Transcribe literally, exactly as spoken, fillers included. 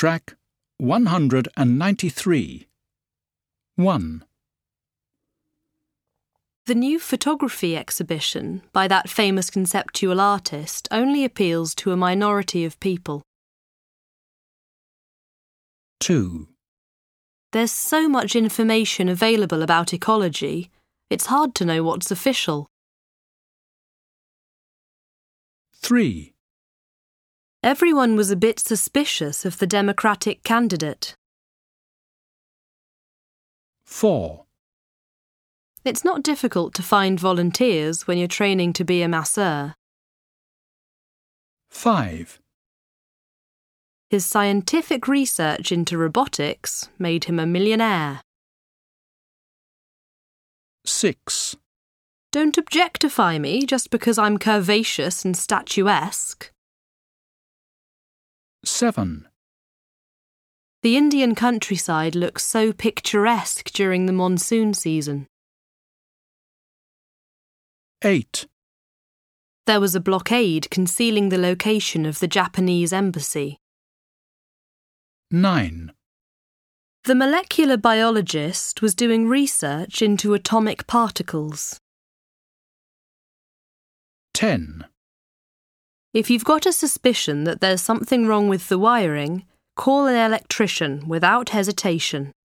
Track one hundred ninety-three. one. The new photography exhibition by that famous conceptual artist only appeals to a minority of people. two. There's so much information available about ecology, it's hard to know what's official. three. Everyone was a bit suspicious of the Democratic candidate. four. It's not difficult to find volunteers when you're training to be a masseur. five. His scientific research into robotics made him a millionaire. six. Don't objectify me just because I'm curvaceous and statuesque. seven. The Indian countryside looks so picturesque during the monsoon season. eight. There was a blockade concealing the location of the Japanese embassy. nine. The molecular biologist was doing research into atomic particles. ten. If you've got a suspicion that there's something wrong with the wiring, call an electrician without hesitation.